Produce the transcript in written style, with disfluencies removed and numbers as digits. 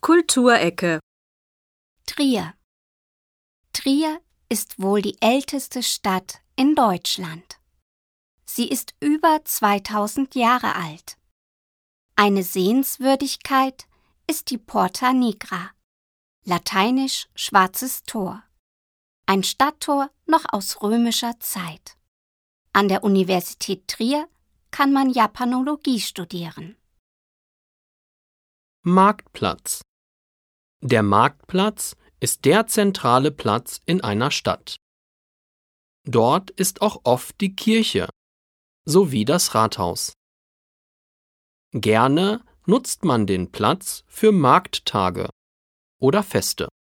Kulturecke. Trier. Trier ist wohl die älteste Stadt in Deutschland. Sie ist über 2000 Jahre alt. Eine Sehenswürdigkeit ist die Porta Nigra, lateinisch Schwarzes Tor, ein Stadttor noch aus römischer Zeit. An der Universität Trier kann man Japanologie studieren. Marktplatz. Der Marktplatz ist der zentrale Platz in einer Stadt. Dort ist auch oft die Kirche sowie das Rathaus. Gerne nutzt man den Platz für Markttage oder Feste.